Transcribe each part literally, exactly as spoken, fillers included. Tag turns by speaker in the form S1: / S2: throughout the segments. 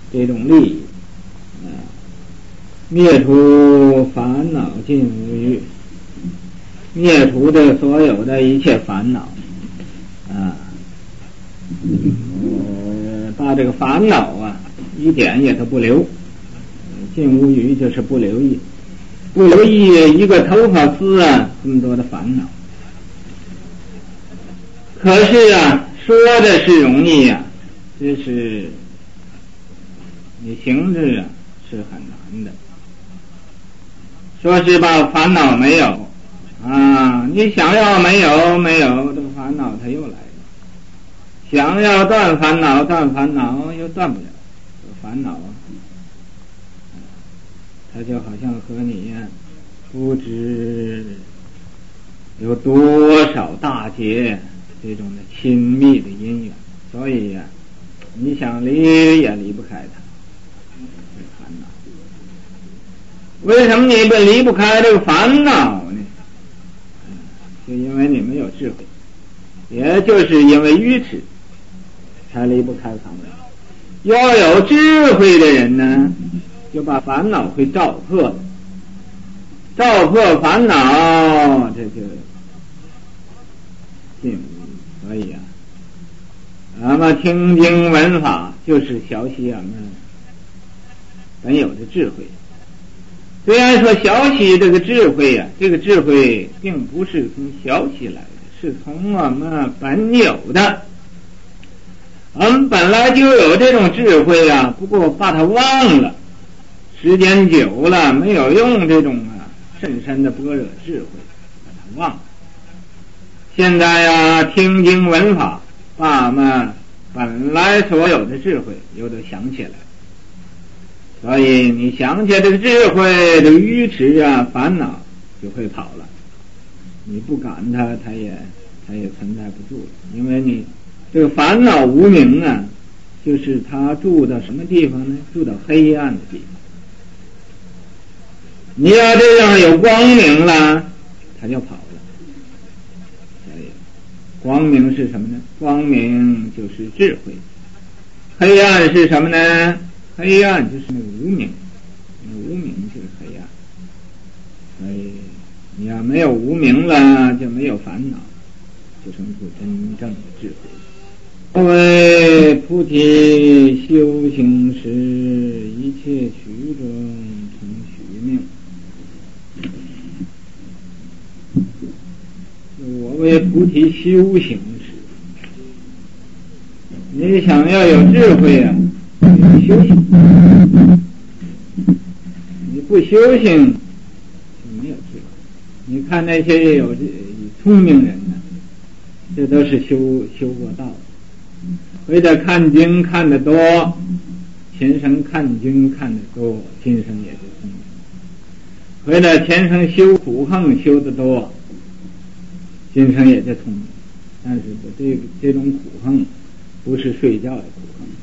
S1: 这种利益，啊，灭除烦恼尽无余，灭除的所有的一切烦恼，啊，呃，把这个烦恼啊一点也都不留，尽无余就是不留意，不留意一个头发丝啊这么多的烦恼。可是啊，说的是容易啊，这是你行之啊是很难的。说是把烦恼没有啊，你想要没有没有，这个烦恼它又来了。想要断烦恼断烦恼又断不了，这个烦恼啊，它就好像和你呀、啊、不知有多少大劫这种的亲密的因缘，所以呀、啊，你想离也离不开它。烦恼，为什么你不离不开这个烦恼呢？就因为你没有智慧，也就是因为愚痴，才离不开烦恼。要有智慧的人呢，就把烦恼会照破的，照破烦恼，这就进入。所以啊，那么听经闻法就是学习我们本有的智慧。虽然说学习这个智慧啊，这个智慧并不是从学习来的，是从我们本有的。我们本来就有这种智慧啊，不过把它忘了，时间久了没有用这种啊深深的般若智慧，把它忘了。现在呀、啊，听经闻法，把我们本来所有的智慧又都想起来。所以你想起这个智慧的愚痴啊，烦恼就会跑了。你不赶它，它也它也存在不住了。因为你这个烦恼无明啊，就是它住到什么地方呢？住到黑暗的地方。你要这样有光明了，它就跑了。所以光明是什么呢？光明就是智慧。黑暗是什么呢？黑暗就是那个无明，那无明就是黑暗。所以你要没有无明了，就没有烦恼，就成出真正的智慧。作为菩提修行时，一切曲中成虚命。我为菩提修行时，你想要有智慧啊，你修行，你不修行就没有智慧。你看那些有聪明人呢，这都是修修过道的。为了看经看得多，前生看经看得多，今生也就聪明。为了前生修苦行修得多，今生也就聪明。但是这个这种苦行不是睡觉的苦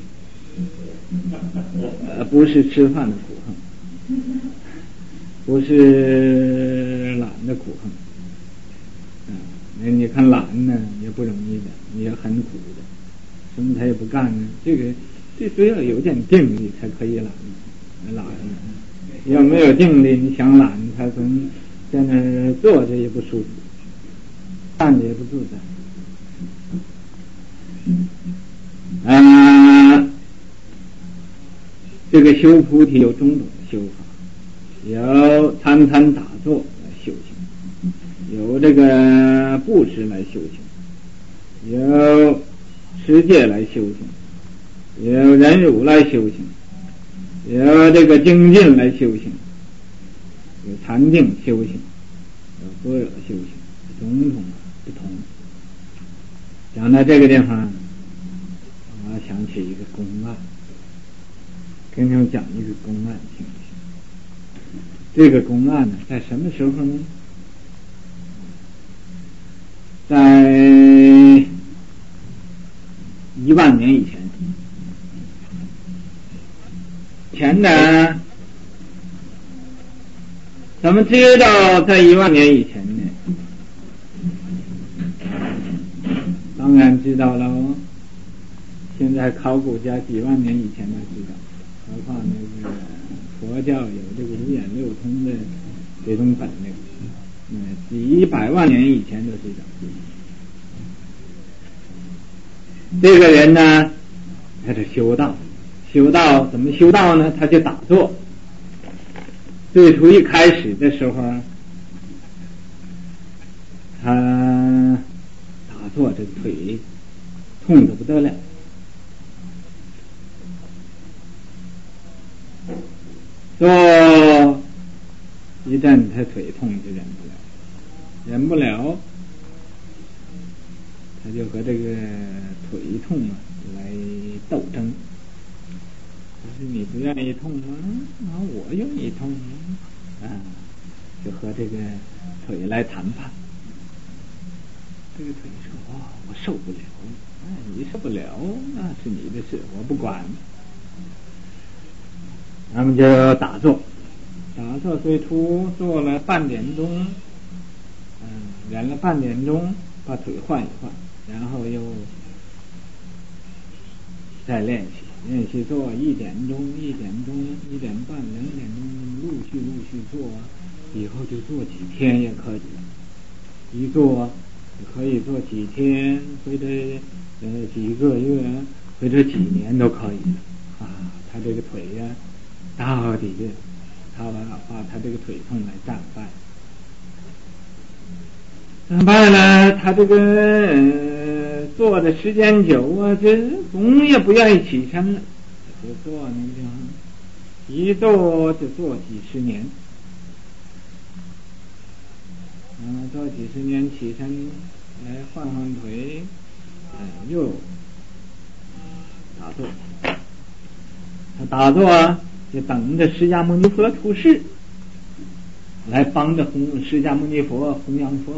S1: 行，呃，不是吃饭的苦行，不是懒的苦行。啊，那你看懒呢也不容易的，也很苦的。什么他也不干呢？这个最主要有点定力才可以懒，懒要没有定力，你想懒，他从在那儿坐着也不舒服，站着也不自在。啊，这个修菩提有种种的修法，有参参打坐来修行，有这个布施来修行，有持戒来修行，有忍辱来修行，有这个精进来修行，有禅定修行，有般若修行，种种不同。讲到这个地方，我想起一个公案，跟你们讲一个公案听听。这个公案呢，在什么时候呢？在一万年以前。前呢，怎么知道在一万年以前呢？当然知道了，现在考古家几万年以前就知道。 何况那个佛教有这个五眼六通的这种本领，嗯，几百万年以前就知道。这个人呢，他是修道，修道怎么修道呢？他就打坐。最初一开始的时候，他打坐，这腿痛得不得了。坐一阵，他腿痛就忍不了，忍不了，他就和这个腿痛啊来斗争。就是你不愿意痛吗？啊，我愿意痛啊！就和这个腿来谈判。这个腿说：“哦，我受不了。哎，你受不了，那是你的事，我不管。”他们就打坐，打坐最初做了半点钟，嗯，忍了半点钟，把腿换一换，然后又再练习，练习做一点钟、一点钟、一点半、两点钟，陆续陆续做，以后就做几天也可以了。一做可以做几天，或者呃几个月，或者几年都可以了啊。他这个腿呀、啊。到底的，他把把他这个腿痛来战败，战败了，他这个、呃、坐的时间久啊，这总也不愿意起身了，就坐那个地方，一坐就坐几十年，嗯，坐几十年起身来换换腿，呃，又打坐，他打坐啊。就等着释迦牟尼佛出世，来帮着弘释迦牟尼佛弘扬佛法。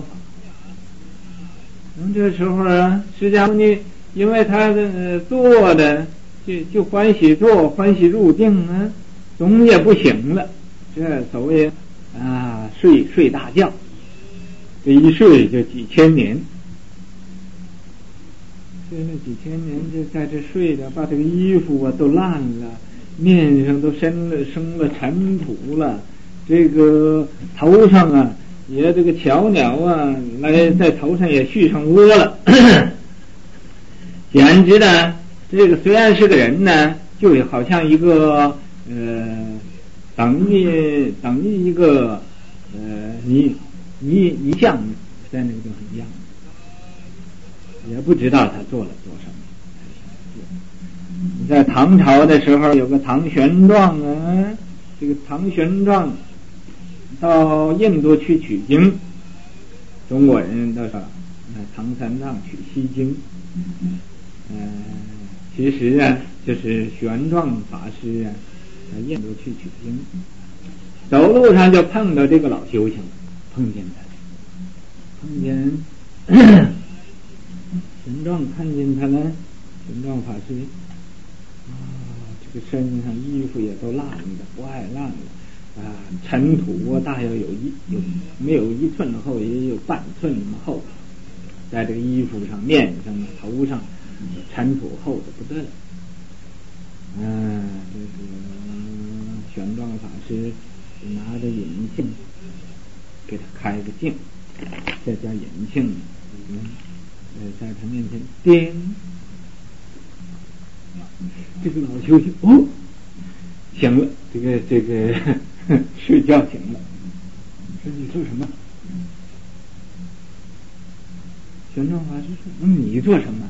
S1: 嗯，这时候啊，释迦牟尼因为他的坐的就就欢喜坐，欢喜入定啊，总也不行了。这所谓啊，睡睡大觉，这一睡就几千年，睡了几千年，就在这睡着，把这个衣服啊都烂了。面上都生了生了尘土了，这个头上啊也这个巧鸟啊来在头上也续上窝了，简直呢，这个虽然是个人呢，就好像一个呃等于等于一个呃泥泥泥像在那个地方一样，也不知道他做了多少。在唐朝的时候，有个唐玄奘啊，这个唐玄奘到印度去取经，中国人都说唐三藏取西经，呃，其实啊，就是玄奘法师啊，到印度去取经，走路上就碰到这个老修行，碰见他，碰见玄奘看见他了，玄奘法师。啊，这个身上衣服也都烂的，不爱烂的啊，尘土啊，大约有一有没有一寸厚，也有半寸那么厚，在这个衣服上、面上、头上，尘土厚的不得了。嗯，这个玄奘法师拿着引镜给他开个镜，这叫引镜，嗯，呃，在他面前颠。这个老修行哦，醒了，这个这个睡觉醒了。说你做什么？玄奘法师说：“那你做什么？”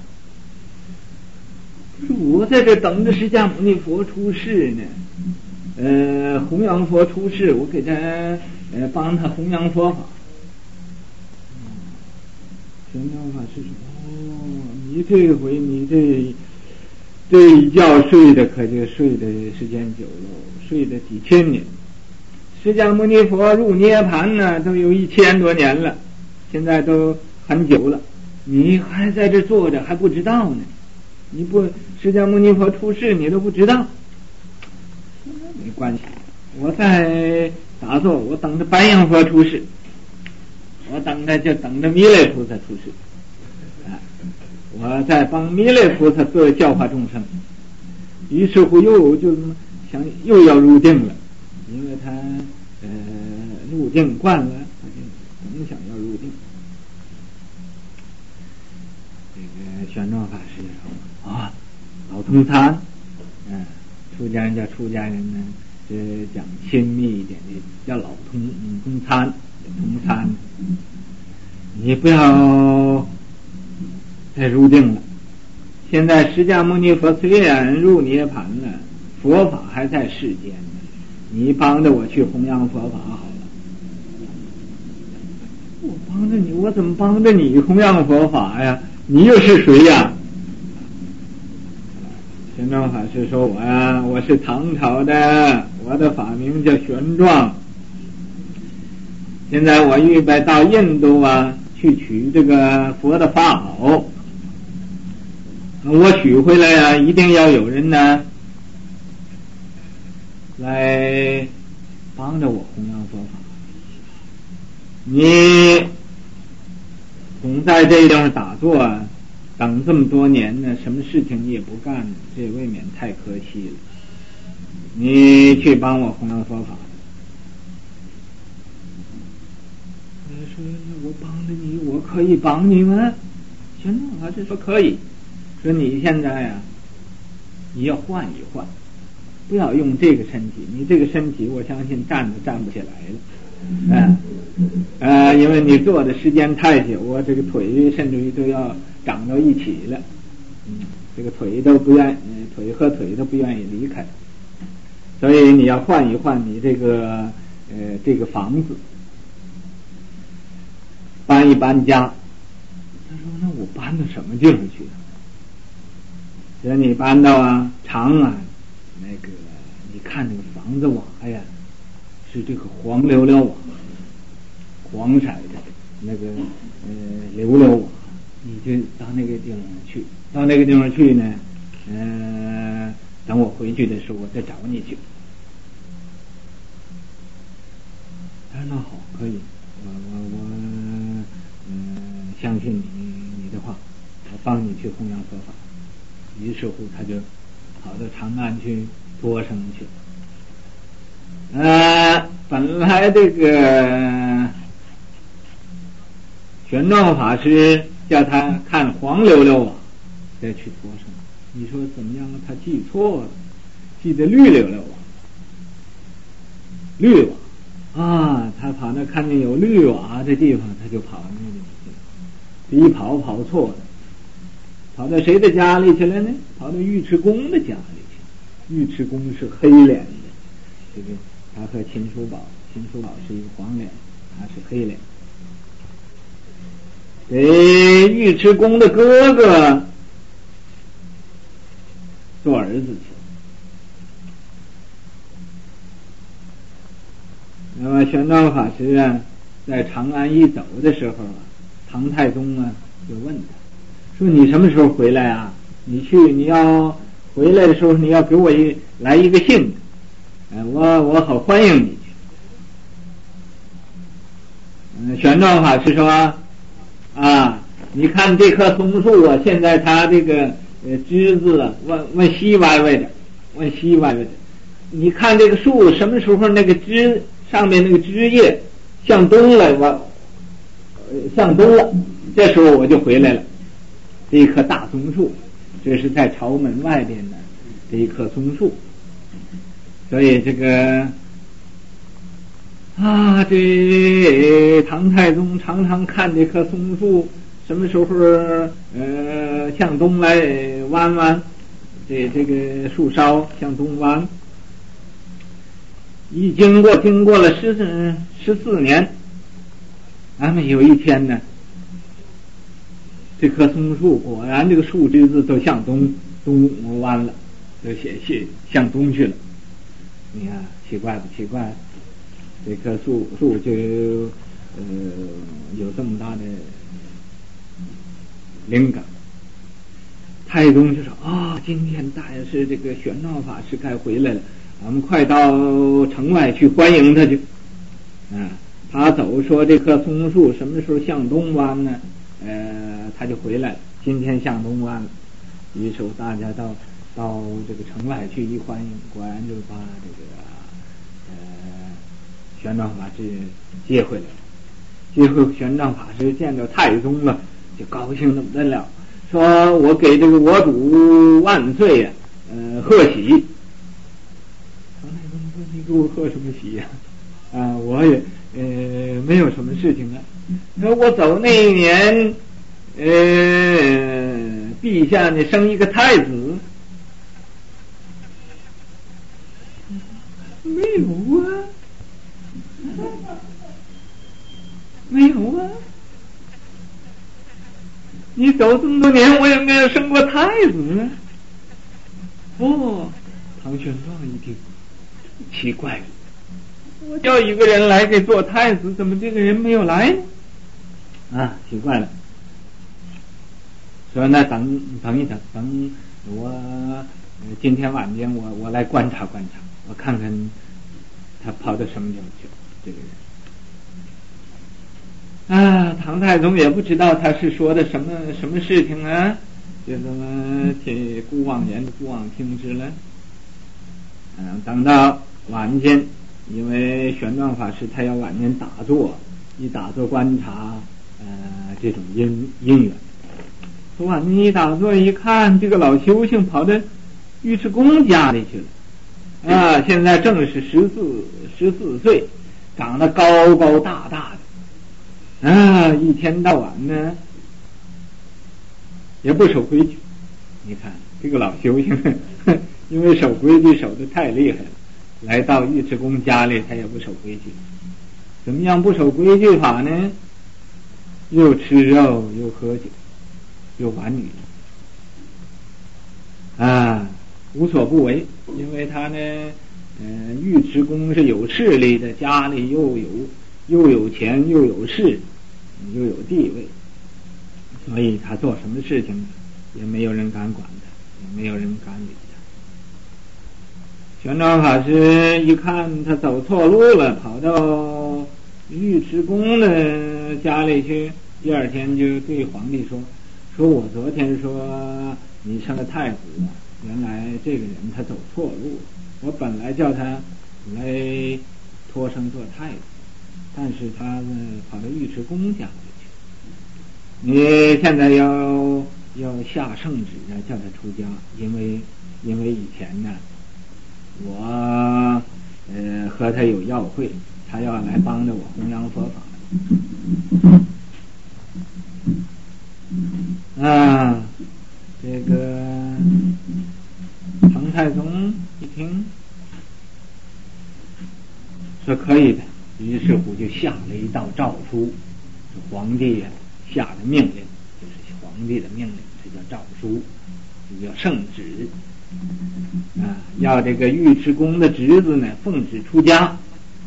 S1: 说：“我在这等着释迦牟尼佛出世呢，呃，弘扬佛出世，我给他呃帮他弘扬佛法。”玄奘法师说：“哦，你这回你这。”这一觉睡的可就睡的时间久了，睡了几千年。释迦牟尼佛入涅槃呢，都有一千多年了，现在都很久了，你还在这坐着还不知道呢？你不释迦牟尼佛出世你都不知道？没关系，我在打坐，我等着白羊佛出世，我等着就等着弥勒菩萨出世。我在帮弥勒菩萨做教化众生，于是乎又就想又要入定了，因为他呃入定惯了，他就总想要入定。这个玄奘法师说啊，老同参，嗯、呃，出家人叫出家人呢，是讲亲密一点的，叫老同嗯同参同参，你不要再入定了。现在释迦牟尼佛虽然入涅盘了，佛法还在世间，你帮着我去弘扬佛法好了。我帮着你，我怎么帮着你弘扬佛法呀？你又是谁呀？玄奘法师说：“我呀，我是唐朝的，我的法名叫玄奘。现在我预备到印度啊，去取这个佛的法宝。我取回来呀，一定要有人呢来帮着我弘扬佛法。你总在这地方打坐啊，等这么多年呢，什么事情你也不干，这未免太可惜了。你去帮我弘扬佛法。”我说：“我帮着你，我可以帮你吗？”玄奘法师说：“可以。说你现在呀、啊，你要换一换，不要用这个身体。你这个身体，我相信站都站不起来了。嗯、呃，呃，因为你坐的时间太久，我这个腿甚至于都要长到一起了。嗯，这个腿都不愿，呃、腿和腿都不愿意离开。所以你要换一换你这个呃这个房子，搬一搬家。”他说：“那我搬到什么地方去？”说你搬到啊长安，那个你看那个房子瓦呀，是这个黄溜溜瓦，黄色的那个呃溜溜瓦，你就到那个地方去，到那个地方去呢，呃，等我回去的时候，我再找你去。他说：“那好，可以，我我我嗯、呃、相信你你的话，我帮你去弘扬佛法。”于是乎，他就跑到长安去托生去。呃，本来这个玄奘法师叫他看黄溜溜瓦再去托生，你说怎么样？他记错了，记得绿溜溜瓦，绿瓦啊！他跑那看见有绿瓦的地方，他就跑那里去，一跑跑错了。跑到谁的家里去了呢？跑到尉迟恭的家里去。尉迟恭是黑脸的，这个他和秦叔宝，秦叔宝是一个黄脸，他是黑脸。给尉迟恭的哥哥做儿子去。那么玄奘法师啊，在长安一走的时候啊，唐太宗啊就问他。说你什么时候回来啊？你去，你要回来的时候，你要给我一来一个信，呃，我我好欢迎你去。嗯、呃，玄奘法师说啊，你看这棵松树啊，现在它这个呃枝子啊，往往西歪歪的，往西歪歪的。你看这个树什么时候那个枝上面那个枝叶向东了，往、呃、向东了，这时候我就回来了。这一棵大松树，这是在朝门外边的这一棵松树，所以这个啊，这唐太宗常常看这棵松树什么时候呃向东来弯弯，这这个树梢向东弯，一经过经过了十十四年，咱们有一天呢。这棵松树果然这个树枝子都向东东弯了，都写写向东去了。你看奇怪不奇怪？这棵树树就呃有这么大的灵感。太宗就说啊，今天大约是这个玄奘法师该回来了，咱们快到城外去欢迎他去。啊，他走说这棵松树什么时候向东弯呢？呃，他就回来了。今天向东弯了，于是大家到到这个城外去一欢迎，果然就把这个呃玄奘法师接回来了。接回玄奘法师见到太宗了，就高兴得不得了，说我给这个我主万岁呀、啊，呃贺喜。唐太宗说你给我贺什么喜呀、啊？啊，我也呃没有什么事情啊。说我走那一年，呃，陛下呢生一个太子。没有啊，没有啊，你走这么多年，我也没有生过太子啊。哦，唐玄奘一听，奇怪了，我叫一个人来给做太子，怎么这个人没有来呢？啊，奇怪了。说那等等一等，等我、呃、今天晚间我我来观察观察，我看看他跑到什么地方去了。这个人啊，唐太宗也不知道他是说的什么什么事情啊，就这么听姑妄言姑妄听之了。嗯、啊，等到晚间，因为玄奘法师他要晚间打坐，一打坐观察呃这种因因缘。昨晚你一打坐一看，这个老修行跑到尉迟恭家里去了啊！现在正是十四十四岁，长得高高大大的啊！一天到晚呢也不守规矩。你看这个老修行，因为守规矩守得太厉害了，来到尉迟恭家里他也不守规矩。怎么样不守规矩法呢？又吃肉又喝酒又玩女啊，无所不为。因为他呢，嗯、呃，尉迟恭是有势力的，家里又有又有钱又有势又有地位，所以他做什么事情也没有人敢管他，也没有人敢理他。玄奘法师一看他走错路了，跑到尉迟恭的家里去，第二天就对皇帝说。说我昨天说你生了太子，原来这个人他走错路，我本来叫他来托生做太子，但是他呢跑到尉迟恭家里去。你现在要要下圣旨啊，叫他出家，因为因为以前呢，我呃和他有要会，他要来帮着我弘扬佛法。啊，这个唐太宗一听说可以的，于是乎就下了一道诏书，皇帝啊下的命令，就是皇帝的命令，这叫诏书，这叫圣旨啊，要这个尉迟恭的侄子呢奉旨出家。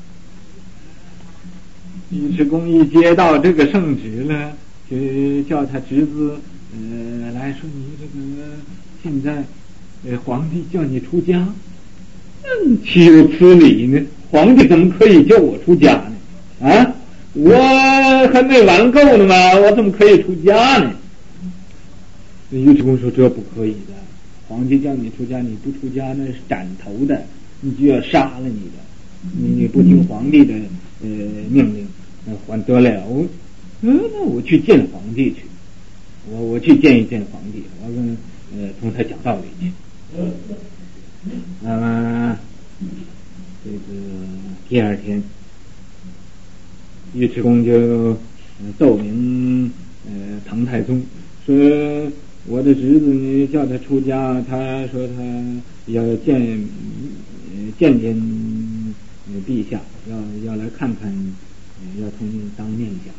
S1: 尉迟恭一接到这个圣旨了，就叫他侄子呃来说，你这个现在呃皇帝叫你出家，嗯，岂有此理呢？皇帝怎么可以叫我出家呢？啊，我还没玩够呢嘛，我怎么可以出家呢？尉迟恭说这不可以的，皇帝叫你出家，你不出家那是斩头的，你就要杀了你的，你不听皇帝的呃命令，那还得了？嗯，那我去见皇帝去，我我去见一见皇帝，我跟呃同他讲道理去。那么这个第二天，尉迟恭就奏明呃唐太宗说，我的侄子呢叫他出家，他说他要见呃见见呃陛下，要要来看看，呃、要同你当面讲。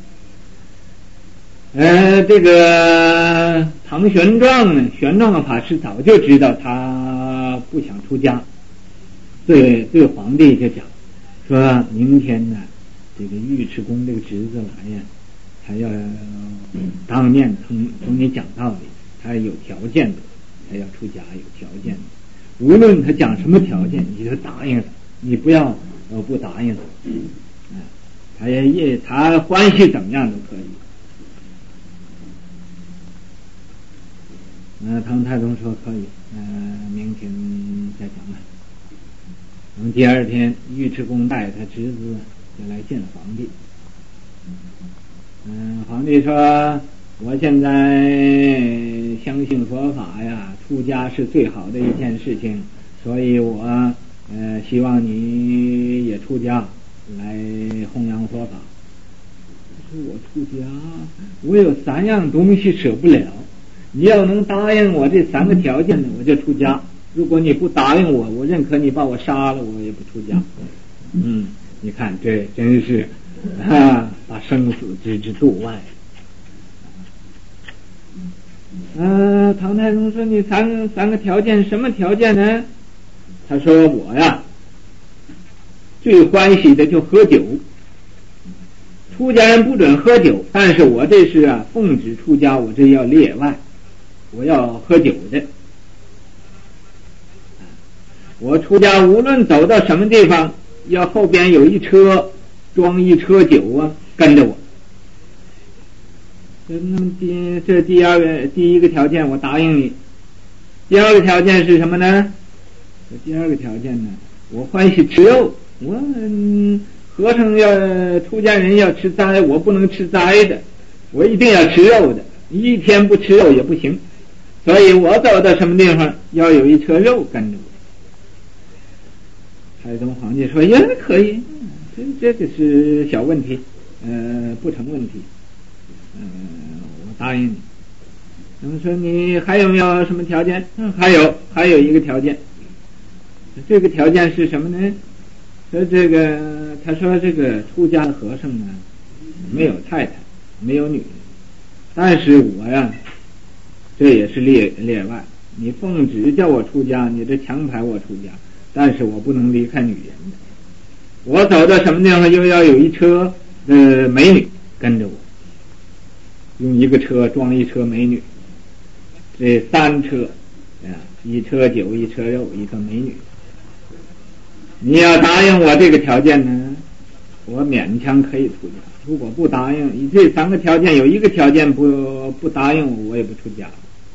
S1: 呃，这个唐玄奘呢，玄奘法师早就知道他不想出家，对对皇帝就讲，说明天呢，这个尉迟恭这个侄子来呀，他要当面同同你讲道理，他有条件的，他要出家有条件的，无论他讲什么条件，你就答应他，你不要呃不答应他，啊，他也他欢喜怎么样都可以。那唐太宗说可以， 嗯、呃，明天再讲吧。等第二天，尉迟恭带他侄子就来见皇帝。嗯，皇帝说：“我现在相信佛法呀，出家是最好的一件事情，所以我呃希望你也出家来弘扬佛法。”他说：“我出家，我有三样东西舍不了。你要能答应我这三个条件呢，我就出家。如果你不答应我，我认可你把我杀了，我也不出家。”嗯，你看这真是啊，把生死置之度外。呃，唐太宗说：“你三个三个条件，什么条件呢？”他说：“我呀，最欢喜的就喝酒。出家人不准喝酒，但是我这是啊，奉旨出家，我这要例外，我要喝酒的。我出家无论走到什么地方，要后边有一车装一车酒啊，跟着我。那么第这第二个第一个条件我答应你，第二个条件是什么呢？第二个条件呢，我欢喜吃肉，我、嗯、和尚要出家人要吃斋，我不能吃斋的，我一定要吃肉的，一天不吃肉也不行，所以我走到什么地方要有一车肉跟着我。”太宗皇帝说：“也可以，这这个是小问题，呃，不成问题，呃，我答应你。”那么说你还有没有什么条件？嗯，还有，还有一个条件。这个条件是什么呢？说这个，他说这个出家的和尚呢，没有太太，没有女人，但是我呀，这也是例例外。你奉旨叫我出家，你这强排我出家。但是我不能离开女人的，我走到什么地方又要有一车呃美女跟着我，用一个车装一车美女，这三车啊，一车酒，一车肉，一个美女。你要答应我这个条件呢，我勉强可以出家；如果不答应，你这三个条件有一个条件不不答应我，我也不出家。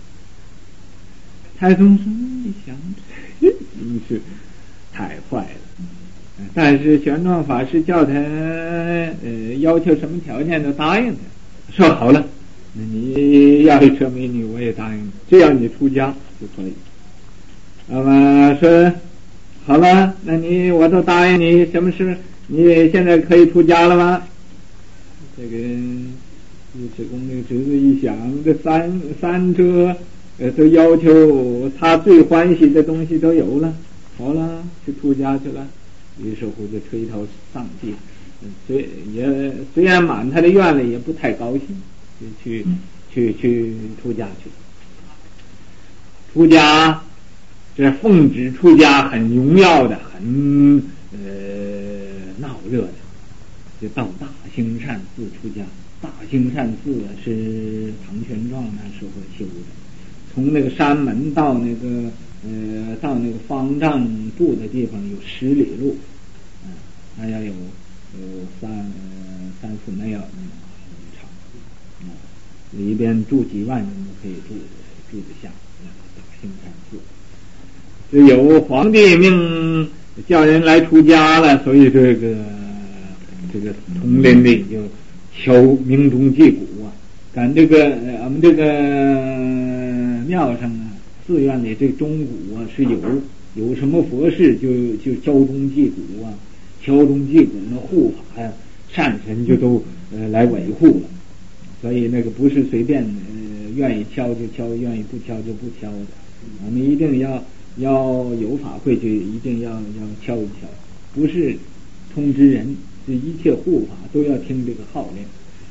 S1: 太宗说：“你想，真是太坏了。”但是玄奘法师叫他呃要求什么条件都答应他，说好了，那你要一车美女我也答应你，只要你出家就可以。那么说好了，那你我都答应你，什么事？你现在可以出家了吗？这个尉迟恭这个侄子一想，这三三车呃都要求他最欢喜的东西都有了，好了，去出家去了。于是乎就垂头丧气，虽也虽然满他的愿了，也不太高兴，就去去去出家去。出家这奉旨出家很荣耀的，很呃闹热的，就到大兴善寺出家。大兴善寺是唐玄奘那时候修的，从那个山门到那个呃到那个方丈住的地方有十里路，啊、呃，还要有有三呃三四那样那么长，啊、呃，里边住几万人都可以住住得下。大兴善寺，这有皇帝命叫人来出家了，所以这个这个丛林里就敲鸣钟击鼓啊，赶这个我们这个庙上啊，寺院里这钟鼓啊是有有什么佛事就就敲钟击鼓啊，敲钟击鼓的护法呀、啊，善神就都呃来维护了，所以那个不是随便呃愿意敲就敲，愿意不敲就不敲的，我们一定要要有法会就一定要要敲一敲，不是通知人，这一切护法都要听这个号令。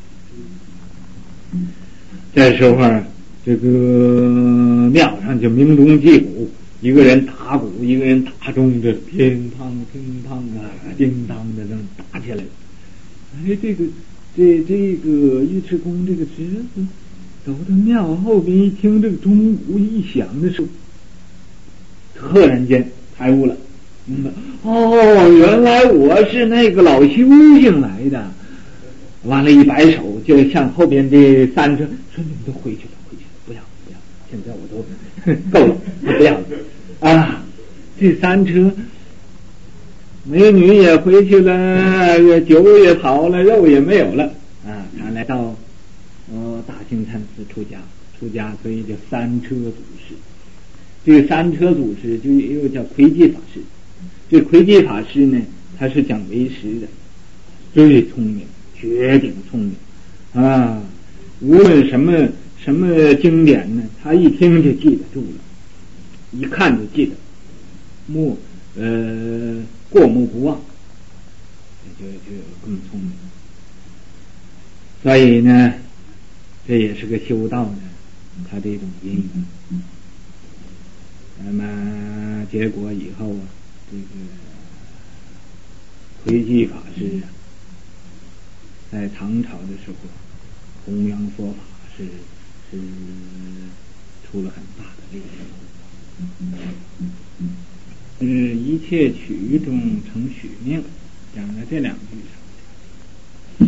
S1: 这时候这个庙上就鸣钟击鼓，一个人打鼓，一个人打钟，这乒乓乒乓啊，叮当的这打起来了。哎，这个这这个尉迟恭这个侄子走到庙后边一听这个钟鼓一响的时候，赫然间开悟了，明白、嗯、哦，原来我是那个老修行来的。完了，一摆手，就向后边的三车说：“你们都回去了，回去了，不要不要！现在我都够了，不要了啊！这三车美女也回去了，酒也跑了，肉也没有了啊！他来到哦大兴禅寺出家，出家所以叫三车祖师。这个三车祖师就又叫魁济法师。这魁济法师呢，他是讲为实的，最聪明，绝顶聪明啊！无论什么什么经典呢，他一听就记得住了，一看就记得，目呃过目不忘，就就更聪明。所以呢，这也是个修道的他这种因缘。那么结果以后啊，这个魁济法师啊，在唐朝的时候弘扬佛法是是出了很大的力量。是一切取中成许命，讲了这两句。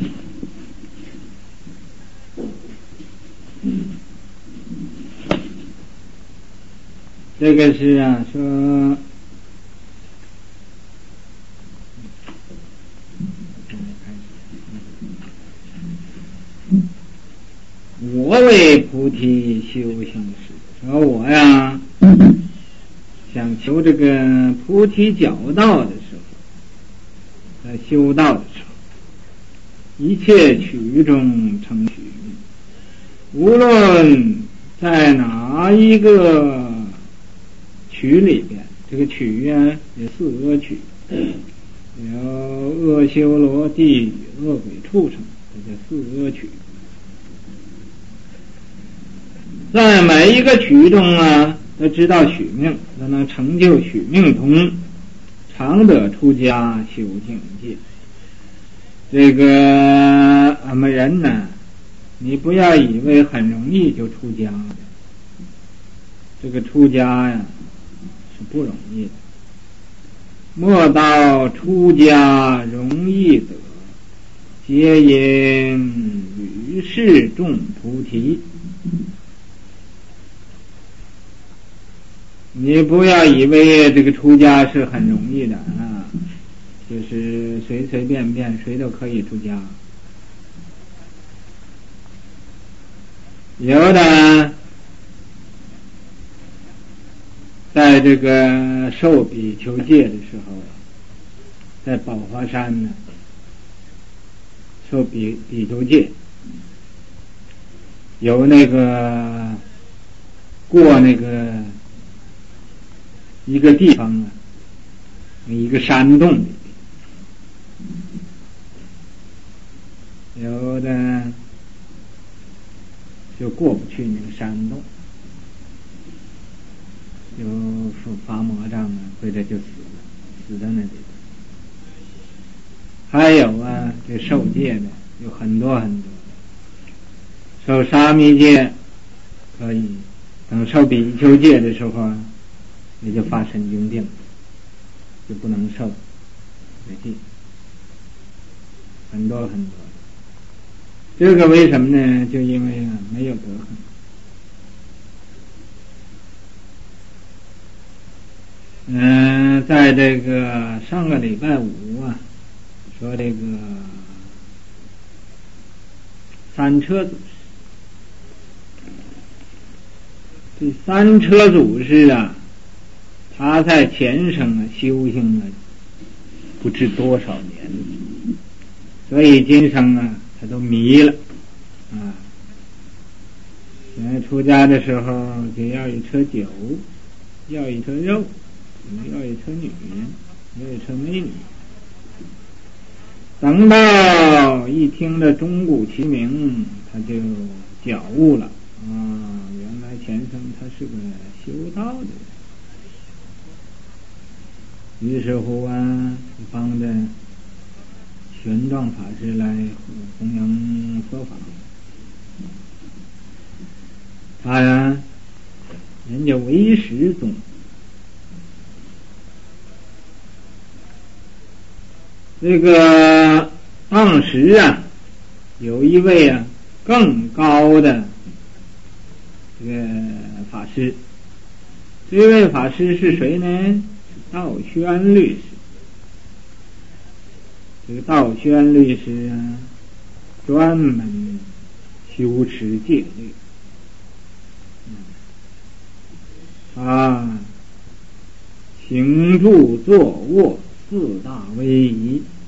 S1: 这个是啊，说我为菩提修行时，说我呀想求这个菩提教道的时候，在修道的时候，一切曲中成曲，无论在哪一个曲里边，这个曲啊有四恶曲，有恶修罗、地狱、恶鬼、畜生，这叫四恶曲。在每一个曲中啊，都知道许命，都能成就许命通，常得出家修境界。这个俺们人呢，你不要以为很容易就出家了，这个出家呀是不容易的。莫道出家容易得，皆因与世众菩提。你不要以为这个出家是很容易的啊，就是随随便便谁都可以出家。有的在这个受比丘戒的时候，在宝华山呢受比比丘戒，有那个过那个一个地方啊，一个山洞里，有的就过不去那个山洞，有发魔障啊，或者就死了，死在那里。还有啊，这受戒的有很多很多，受沙弥戒可以，等受比丘戒的时候啊，也就发神经病，就不能受这戒，很多很多。这个为什么呢？就因为啊没有德行。嗯、呃，在这个上个礼拜五啊，说这个三车祖师，这三车祖师啊，他在前生啊修行啊不知多少年，所以今生啊他都迷了啊。呃，出家的时候就要一车酒，要一车肉，要一车女人，要一车美女。等到一听了钟鼓齐鸣，他就觉悟了啊，原来前生他是个修道的人。于是乎啊，帮着玄奘法师来弘扬佛法。他呀，人家唯识宗，这个当时啊，有一位啊更高的这个法师， 这位法师是谁呢？道宣律师。这个道宣律师啊，专门修持戒律，啊，行住坐卧四大威仪，